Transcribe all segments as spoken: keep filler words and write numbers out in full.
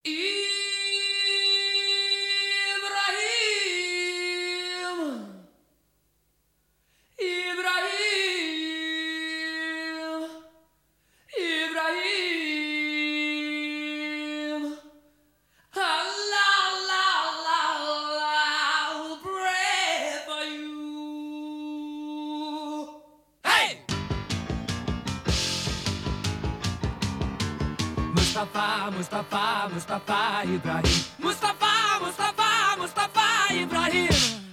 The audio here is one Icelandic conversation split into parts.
Mustafa, Mustafa, Mustafa Ibrahim. Mustafa, Mustafa, Mustafa Ibrahim.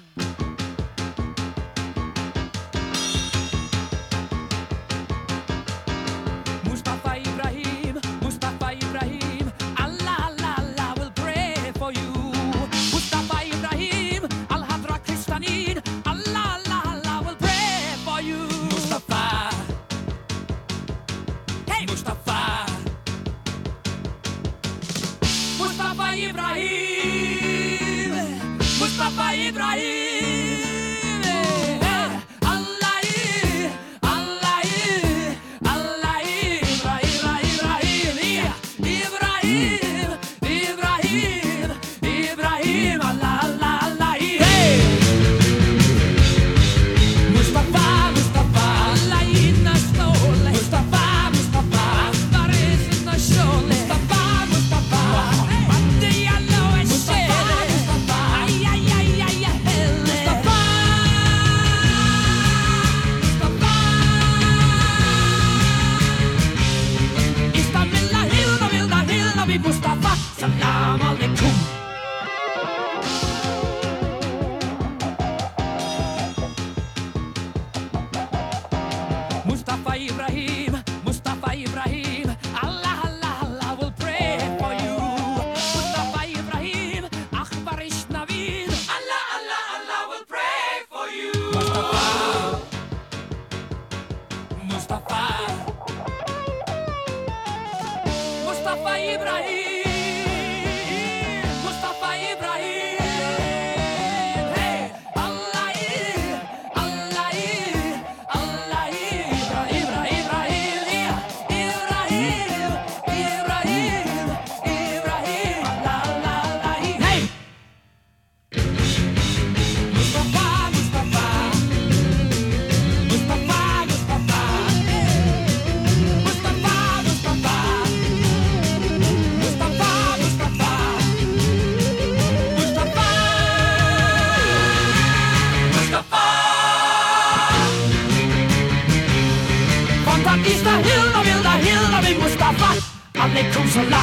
Mustafa Ibrahim, Mustafa Ibrahim. Allah, Allah, Allah will pray for you. Mustafa Ibrahim, Al-Hadra Kristanin. Allah, Allah, Allah will pray for you. Mustafa, hey Mustafa. Mustafa Ibrahim, Mustafa Ibrahim. Allah, Allah, Allah, Ibrahim, Ibrahim, Ibrahim, Ibrahim, Allah, Allah, Allah. Hey, Mustafa, Mustafa, Allah in the soul. Mustafa, Mustafa, Akbar is in the soul. Mustafa, Mustafa. Mustafa, salam alaikum. Mustafa Ibrahim, Mustafa Ibrahim. Allah, Allah, Allah will pray for you. Mustafa Ibrahim, Akbar Ishnavin. Allah, Allah, Allah will pray for you. Mustafa, Mustafa, Mustafa Ibrahim. Alaikum salam.